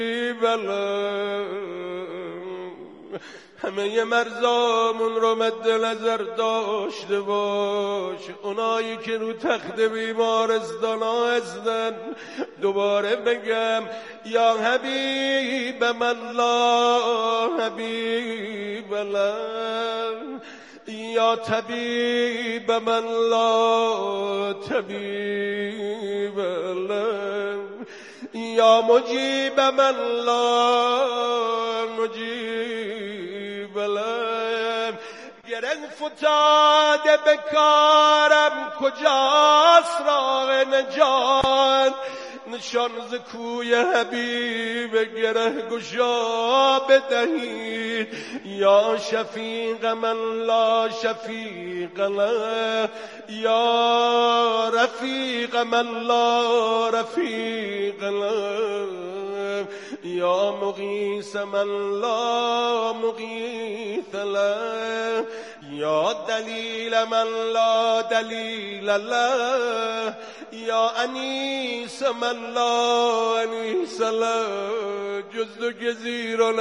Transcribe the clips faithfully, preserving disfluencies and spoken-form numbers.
همه مرزامون رو مد نظر داشته باش. اونایی که رو تخت بیمارستانا هستن دوباره بگم یا حبیب الله حبیب الله، یا طبیب من لا طبیب الله، یا مجیب من لا مجیب له. گرن فتاده به کارم کجاست راه نجات، نشان ز کوی حبیب گره گشا بدهید. یا شفیق من لا شفیق له، یا رفیق من لا رفیق له، یا مغیث من لا مغیث له، یا دلیل من لا دلیل له، یا انیس من لا انیس له. جز تو کسی رو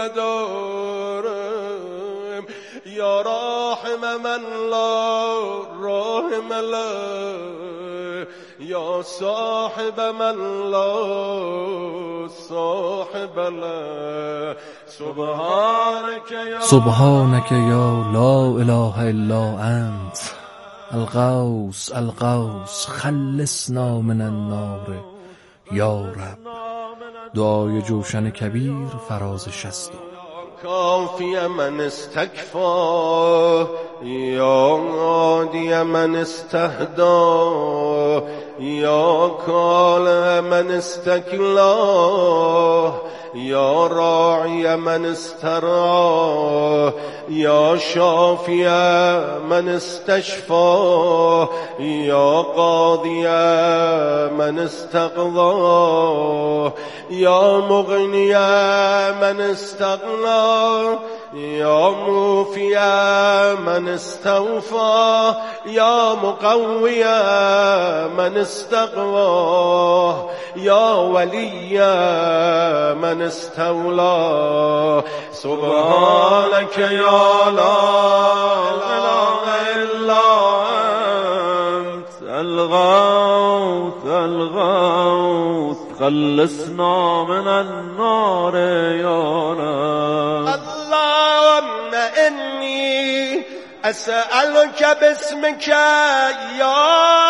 ندارم. یا راحم من لا راحم له، یا صاحب من لا صاحب له. سبحانك یا سبحانك یا لا اله الا انت الغوث الغوث خلصنا من النار یا رب. دعای جوشن کبیر فراز شصت. کافی من استکفا، یا عادی من استهدا، یا کال من استکلا، یا راعی من استرعا، یا شافی من استشفا، یا قاضی من استقضا، یا مغنی من استغنا، یا موفی من استوفا، یا مقوی من استقوا، یا ولی من استولا. سبحانك یا لا اله الا انت الغوث الغوث خلصنا من النار یا رب. اللهم انی اسألك باسمك یا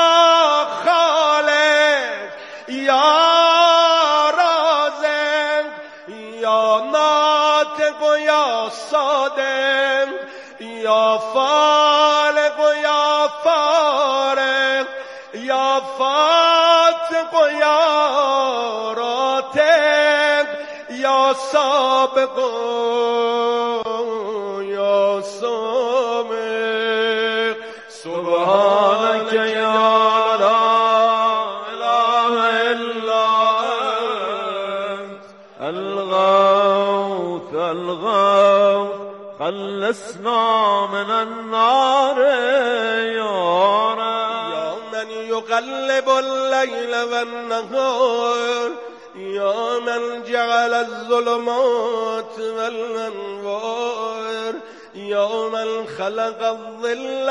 خالق، یا رازق، یا ناطق و یا صادق، یا فالق و یا فارق، یا فاتق و یا راتق، یا سابق و یا سابق. سبحانك یا لا اله الا انت الغوث الغوث خلصنا من النار یا رب. یا من یقلب اللیل والنهار، یا من جعل الظلمات والانوار، یا من خلق الظل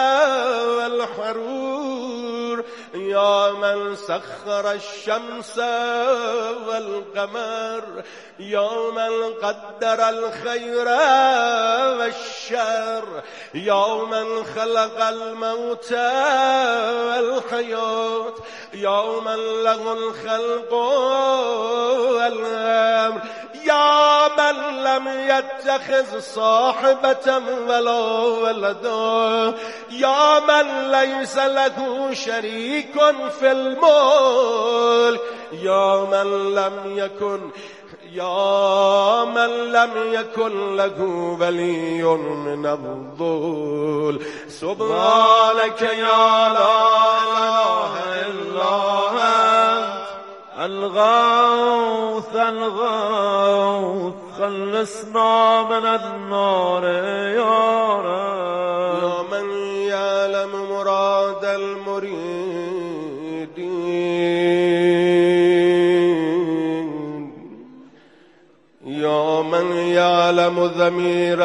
والحرور، یا من سخر الشمس والقمر، یا من قدر الخير والشر، یا من خلق الموت والحياة، یا من له الخلق والامر، یا من لم يتخذ صاحبة ولا ولدا، یا من ليس له شريك في الملك، یا من لم يكن یا من لم يكن له ولي من الظل. سبحانك یا لا اله الا انت الغوث الغوث خلصنا من النار یا رب. یا من یعلم مراد المريدين، یا من یعلم ضمیر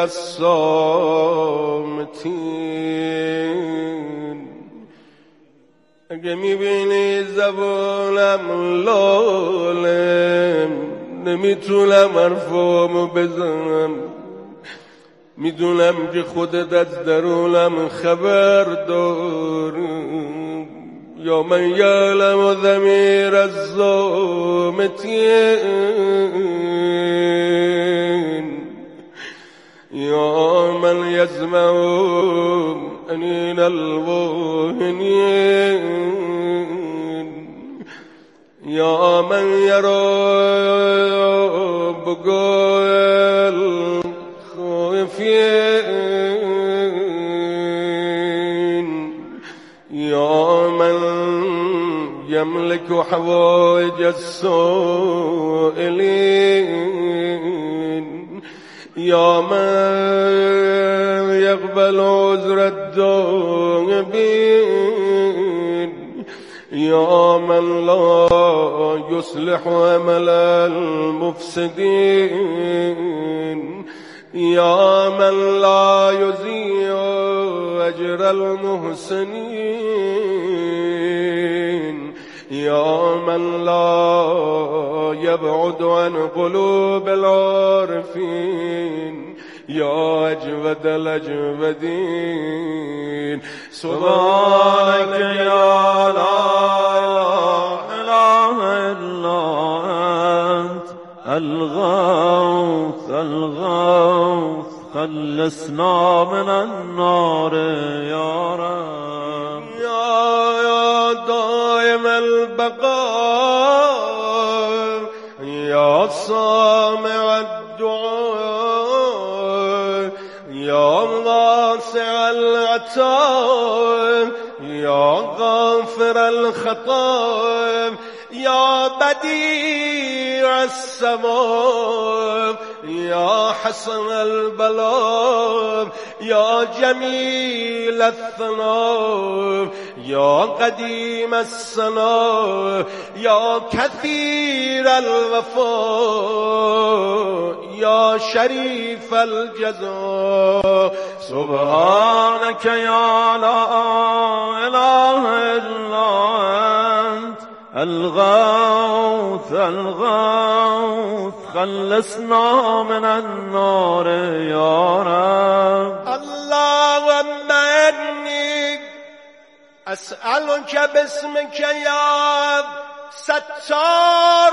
الصامتین اگه میبینی زبانم لالم نمیتونم حرفامو بزنم، میدونم که خودت از درونم خبر داری. یا من یعلم ضمیر الصامتین یا من یسمع انین الواهنین یا من یرا بگاه الخائفین یا من یملک حوائج السائلین یا من یقبل عذر الدائبین یا من لا یصلح عمل المفسدین یا من لا یضیع اجر المحسنین یا من لا یبعد عن قلوب العارفین یا اجود الاجودین سبحانك یا لا اله الا انت الغوث الغوث خلصنا من النار یا رب یا دائم البقاء یا سامع الدعاء یا واسع العطاء یا غافر الخطاء یا بدیع السماء یا حسن البلاء یا جمیل الثناء یا قدیم الثناء یا کثیر الوفاء یا شریف الجزاء سبحانك یا لا اله الا انت الغوث الغوث خلصنا من النار یا رب اللهم انی اسألك باسمك یا ستار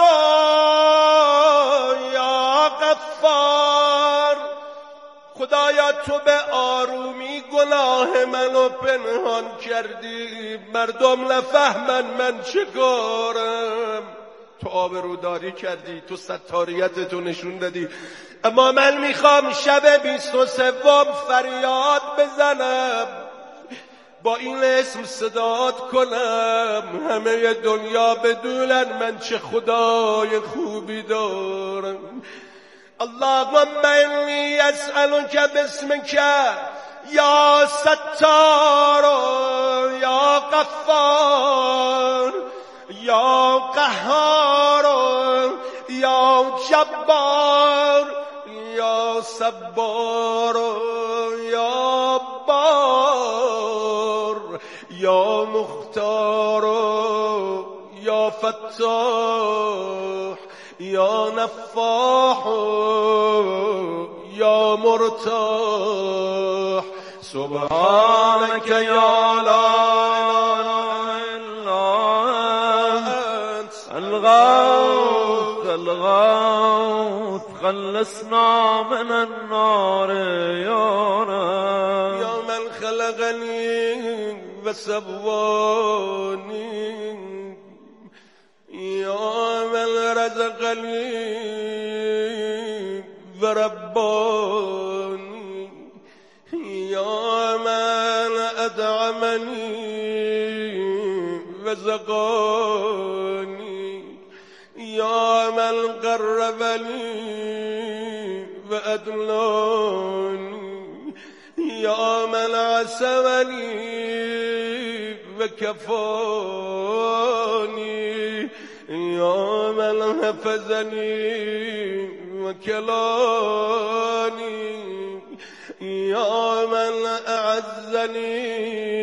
یا غفار. خدایا تو به آرومی گناه منو پنهان کردی، مردم نفهمن من چه کارم. تو آبروداری کردی، تو ستاریت تو نشون دادی، اما من میخوام شب بیست و سوم فریاد بزنم، با این اسم صدات کنم، همه دنیا بدونن من چه خدای خوبی دارم. اللهم انی اسألک باسمک یا ستار یا غفار یا قهار یا جبار یا صبار یا بار یا مختار یا فتاح یا نفاح یا مرتاح. سبحانك یا لا اله الا انت الغوث الغوث خلصنا من النار یا رب. یا من خلقنی و سوانی یا من رزقنی و ربانی یا من ادعمنی و زقانی یا من قربنی و ادلانی یا من عصمنی و کفانی یا من حفظنی و وكلاني يا من أعزني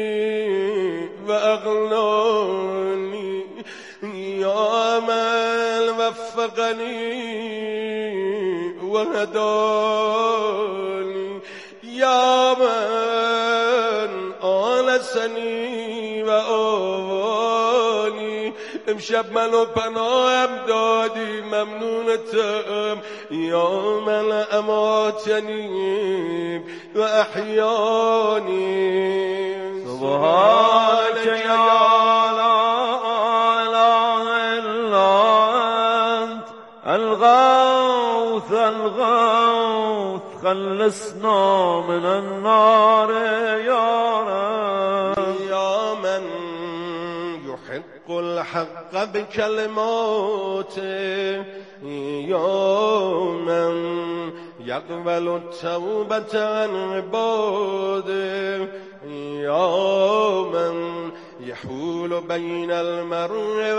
وأغناني يا من وفقني وهداني يا من آنسني وآواني امشب منو پناهم دادی ممنونتم یا من اماتنی و احیانی سبحانك يا لا اله الا انت الغوث الغوث خلصنا من النار يا رب يا من يحق الحق بكلماته يا من يقبل التوبة عن عباده يا من يحول بين المرء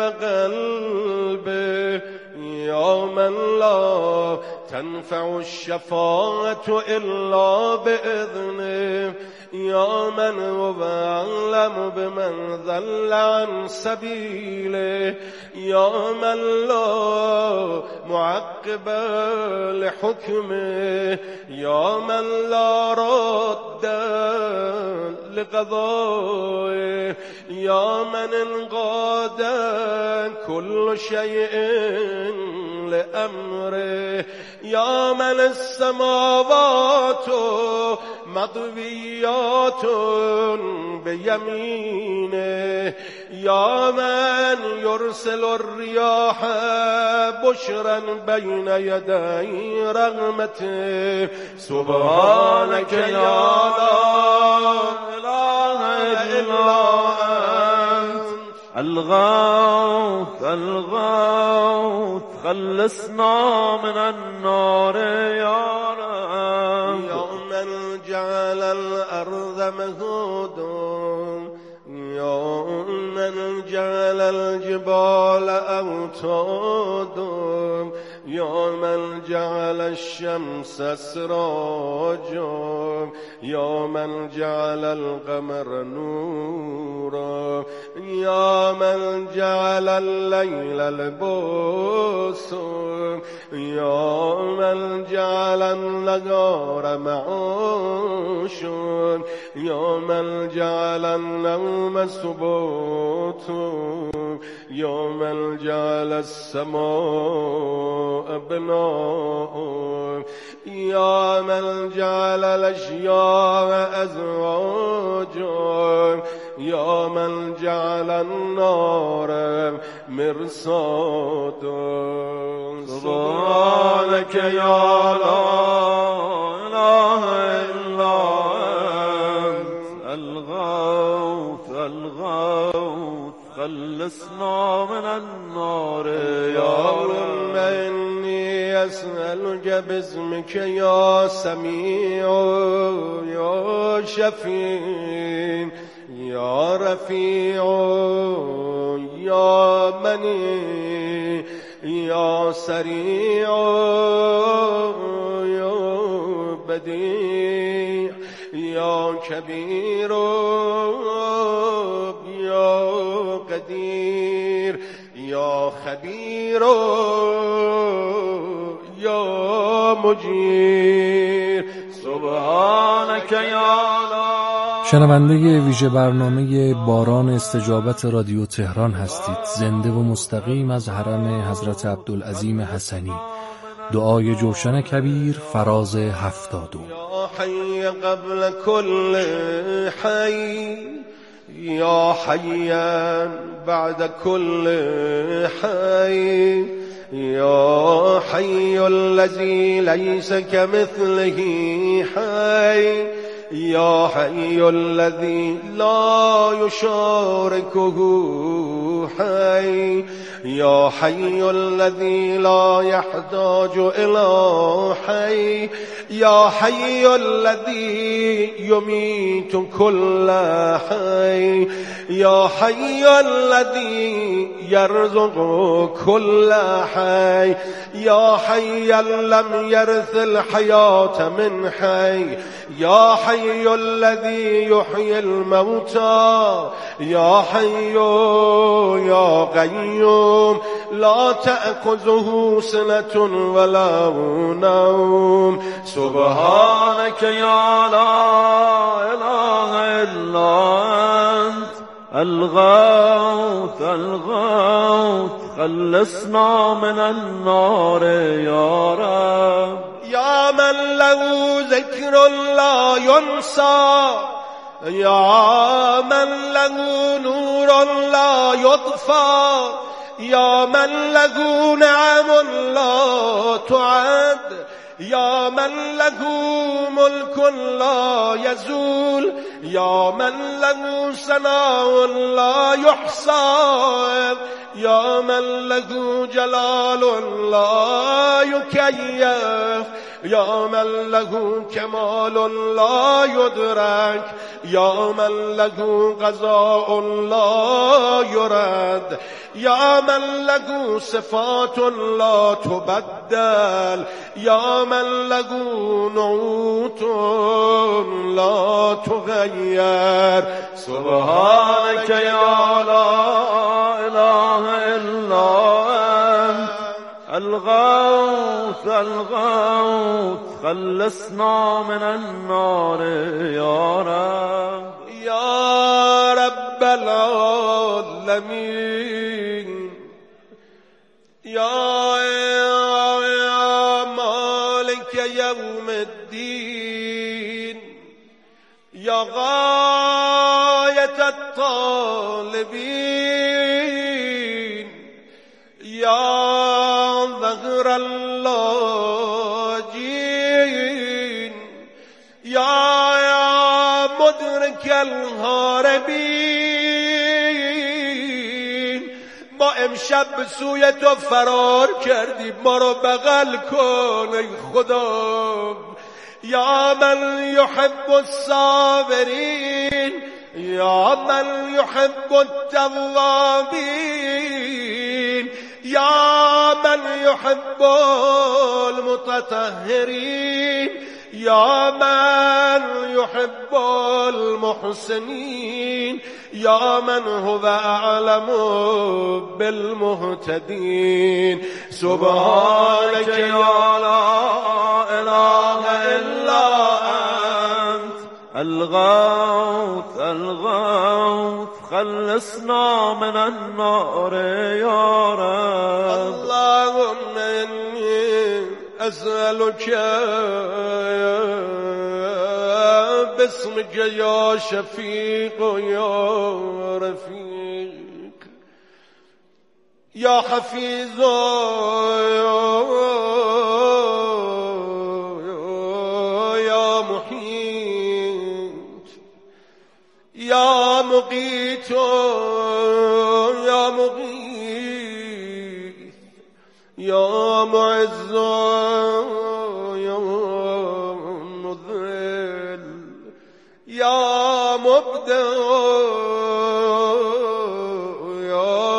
وقلبه يا من لا تنفع الشفاعة إلا بإذنه يا من هو أعلم بمن ضل عن سبيله يا من لا معقب لحكمه يا من لا رد لقضائه يا من انقاد كل شيء لأمره يا من السماوات مطويات بيمينه يا من يرسل الرياح بشرا بين يدي رحمته سبحانك يا لا إله إلا أنت الغوث الغوث خلصنا من النار يا رب يا من جعل الأرض مهودا يا من جعل الجبال أوتادا يا من جعل الشمس سراجا يا من جعل القمر نورا يا من جعل الليل لباسا يا من جعل النهار معاشا يا من جعل النوم سباتا يا من جعل السماء بناء يا من جعل الأشياء أزواجا يا من جعل النار مرصادا سبحانك يا لا إله إلا أنت الغوث الغوث خلصنا من النار يا اللهم إني أسألك باسمك يا سميع يا شفيع يا رفيع يا مني يا سريع يا بديع يا كبير يا قدير يا خبير يا مجير سبحانك يا لا. شنونده ویژه برنامه باران استجابت رادیو تهران هستید. زنده و مستقیم از حرم حضرت عبدالعظیم حسنی. دعای جوشن کبیر فراز هفتادم. یا حی قبل كل حی یا حیا بعد كل حی یا حی الذی لیس کمثله حی یا حی الذی لا یشارکه حي يا حي الذي لا يحتاج إلى حي يا حي الذي يميت كل حي يا حي الذي يرزق كل حي يا حي لم يرث الحياة من حي يا حي الذي يحيي الموتى يا حي يا قيوم لا تأخذه سنة ولا نوم سبحانك يا لا إله إلا أنت الغوث الغوث خلصنا من النار يا رب يا من له ذكر لا ينسى يا من له نور لا يطفى يا من له نعم لا تعد يا من له ملك لا يزول يا من له ثناء لا يحصى يا من له جلال لا يكيف يا من له كمال لا يدرك يا من له قضاء لا يرد يا من له صفات لا تبدل يا من له نعوت لا تغير سبحانك يا لا إله إلا أنت الغوث الغوث خلصنا من النار يا رب يا رب العالمين يا مالك يوم الدين يا غاية الطالبين يا ظهر اللاجين يا يا مدرك الهاربين ما امشب سوی تو فرار کردیم ما رو بغل کن ای خدا یا من يحب الصابرين يا من يحب التوابين يا من يحب المتطهرين يا من يحب المحسنين يا من هو أعلم بالمهتدين سبحانك يا لا إله إلا أنت الغوث الغوث خلصنا من النار يا رب اللهم إني أسألك باسمك يا شفيق يا رفيق يا حفيظ يا محيط يا مقيت يا مغيث يا معز يا مذل يا مبدع يا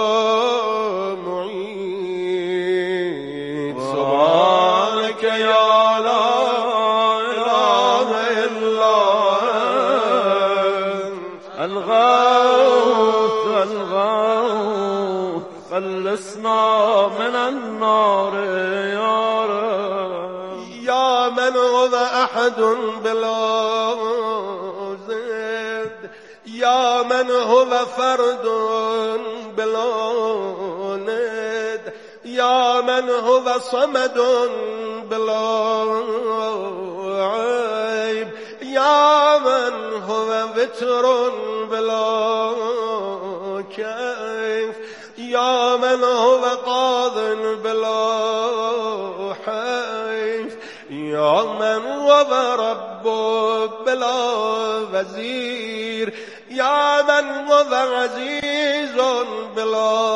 معيد سبحانك يا لا إله إلا أنت الغوث الغوث خلصنا من النار يا رب يا من هو أحد بلا ضد يا من هو فرد بلا ند يا من هو صمد بلا عيب يا من هو وتر بلا كيف يا من هو قاض بلا حيف يا من هو رب بلا وزير یا من هو عزیز بلا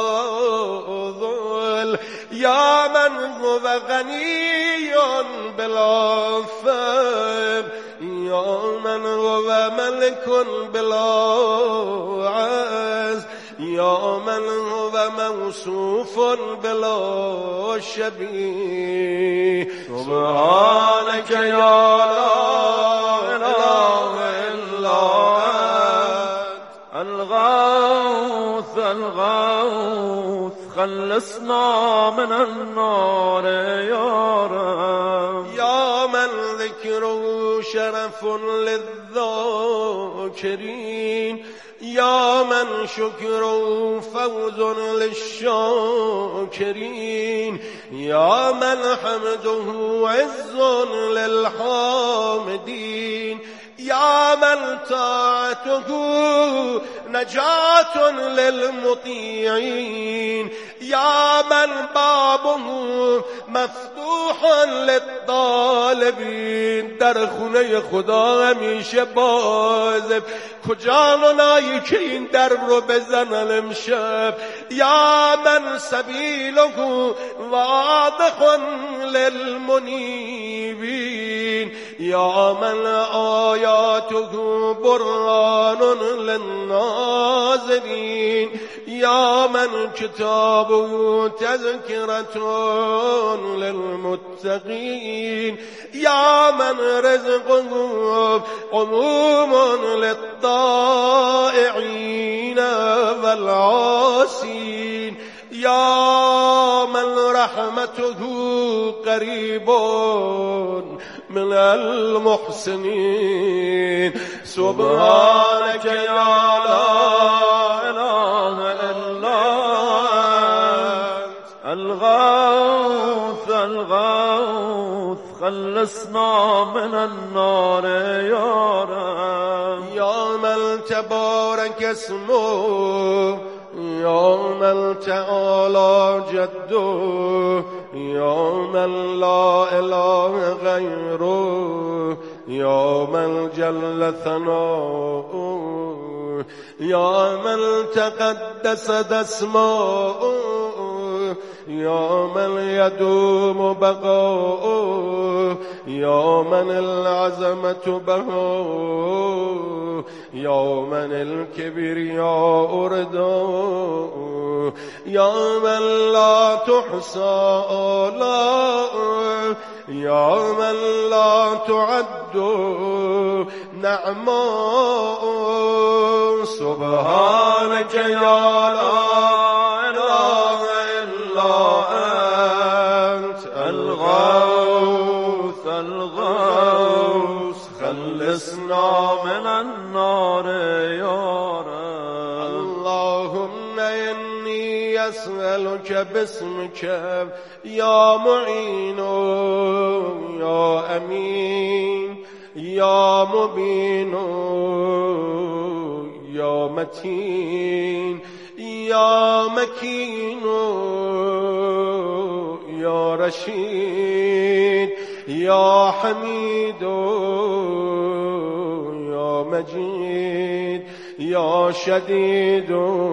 ذل یا من هو غنی بلا فقر یا من هو ملک بلا عز یا من هو موصوف بلا شبیه سبحانك یا لا اله الا الغوث الغوث خلصنا من النار يا رب يا من ذكره شرف للذاكرين يا من شكره فوز للشاكرين يا من حمده عز للحامدين يا من طاعته نجاة للمطيعين يا من بابه مفتوح للطالبين در خونه خدا همیشه بازه کجا نایی که این در رو بزنن امشب یا من سبیله واضح للمنیبین یا من آیاته برهان للناظرین یا من کتابه تذکرة للمتقین یا من رزقه عموم للطائعین والعاصین یا من رحمته قریب من المحسنین سبحانك یا لا اله الا الغوث الغوث خلصنا من النار يا رب يا من تبارك اسمه يا من تعالى جده يا من لا اله غيره يا من جل ثناؤه يا من تقدس اسماؤه يا من يدوم بقاؤه يا من العظمة بهاؤه يا من الكبرياء رداؤه يا من لا تحصى آلاؤه يا من لا تعد نعماؤه سبحانك يا لا إله إلا أنت الغوث الغوث خلصنا من النار يا رب اللهم إني أسألك باسمك يا معين يا أمين يا مبين يا متين يا مكين يا رشيد يا حميد يا مجيد يا شديد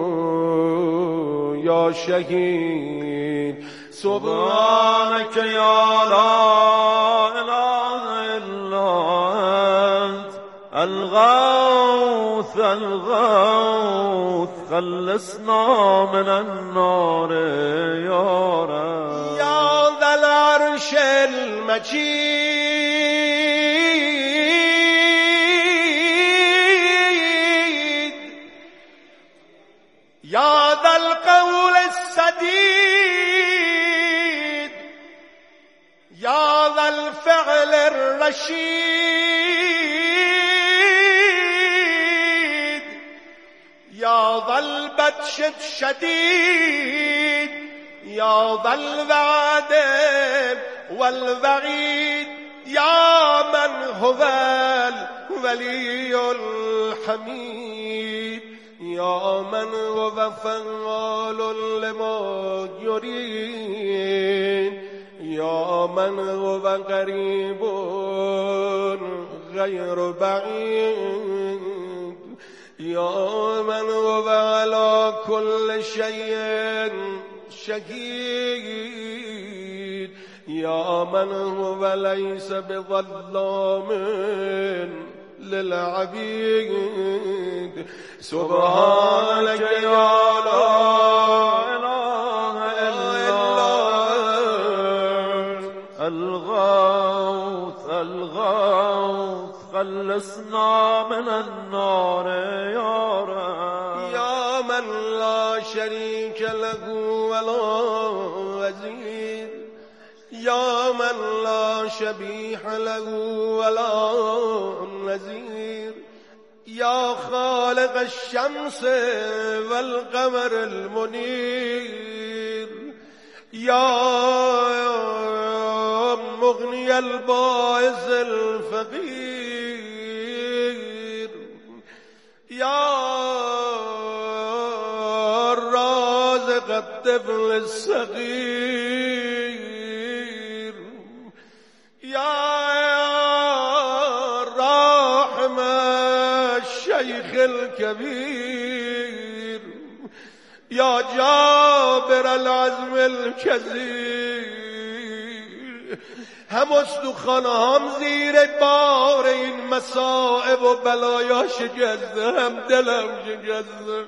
يا شهيد سبحانك يا لا إله إلا أنت الغوث الغوث خلصنا من النار يا رب يا ذا العرش المجيد يا ذا القول السديد يا ذا الفعل الرشيد يا ذا البطش الشديد يا ذا الوعد والوعيد يا من هو الولي الحميد يا من هو فعال لما يريد يا من هو قريب غير بعيد یا من هو علی کل شیء شهید یا من هو لیس بظلام للعبید سبحانك یا لا اله الا الغوث الغوث خلصنا من النار یا رب یا من لا شریک له ولا وزیر یا من لا شبیح له ولا نظیر یا خالق الشمس والقمر المنیر یا مغنی البائس الفقیر یا رازق الطفل الصغیر یا راحم الشیخ الكبیر یا جابر العزم الکثیر هم استخوان هم زیر بار این مصائب و بلایا شکسته هم دلم شکسته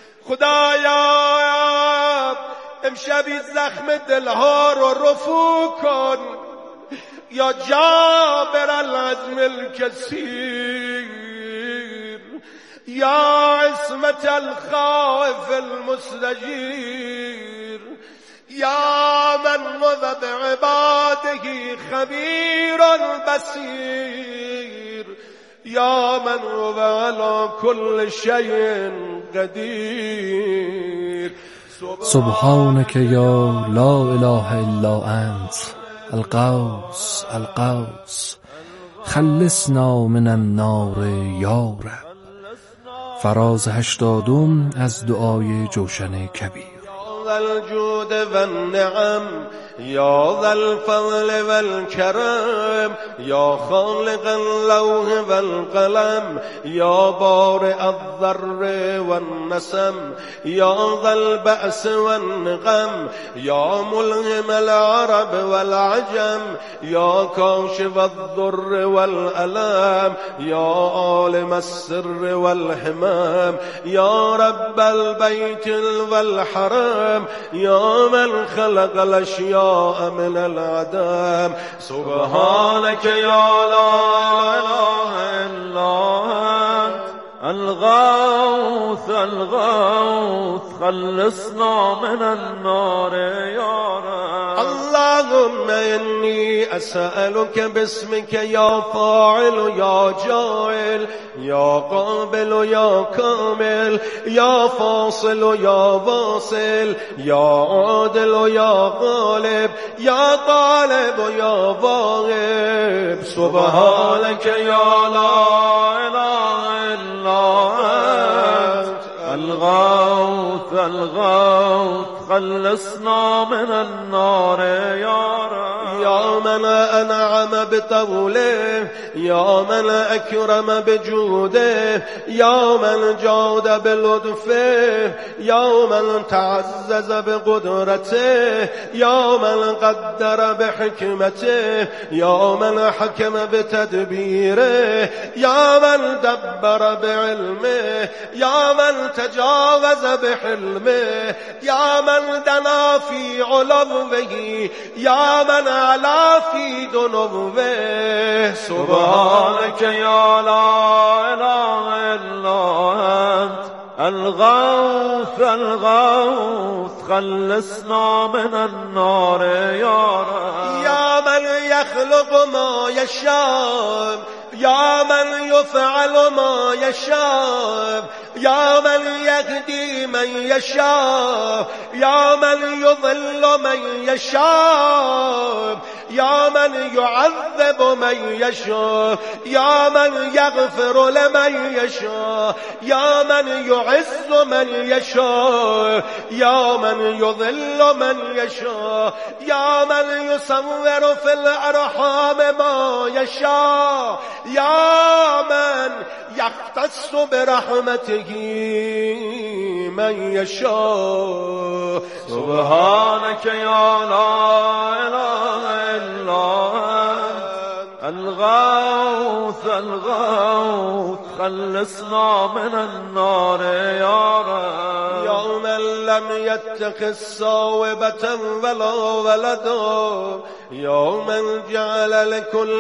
خدایا امشبی زخم دلها رو رفو کن یا جابر العزم الکثیر یا عصمت الخائف المستجیر یا من هو بعباده خبیر بصیر یا من هو علی کل شیء قدیر سبحانك یا لا اله الا انت القوس القوس خلصنا من النار یا رب. فراز هشتادم از دعای جوشن کبیر. ذا الجود والنعم یا ذا الفضل والكرم یا خالق اللوح والقلم یا بارئ الذر والنسم یا ذا البأس والنقم یا ملهم العرب والعجم یا کاشف الضر والألم یا عالم السر والحمام یا رب البيت والحرم یا من خلق الاشیاء من العدم سبحانك يا لا اله الا انت الغوث الغوث خلصنا من النار يا رب. اللهم إني أسألك باسمك يا فاعل يا جاعل يا قابل يا كامل يا فاصل يا واصل يا عادل يا غالب يا طالب يا واهب سبحانك يا لا إله إلا أنت الغوث الغوث خلصنا من النار يا رب. يا من أنعم بطوله يا من أكرم بجوده يا من جاد بلطفه يا من تعزز بقدرته يا من قدر بحكمته يا من حكم بتدبيره يا من دبر بعلمه يا من تجاوز بحلمه يا من دنا في علوه يا من علا في دنوه سبحانك يا لا إله إلا أنت الغوث الغوث خلصنا من النار يا رب. يا من يخلق ما يشاء يا من يفعل ما يشاء يا من يهدي من يشاء يا من يضل من يشاء يا من يعذب من يشاء يا من يغفر لمن يشاء يا من يعز من يشاء يا من يضل من يشاء يا من يصور في الأرحام ما يشاء يا من يختص برحمته من يشاء سبحانك يا لا إله إلا أنت الغوث الغوث خلصنا من النار يا رب يا من لم يتخذ صاحبة ولا ولدا يا من جعل لكل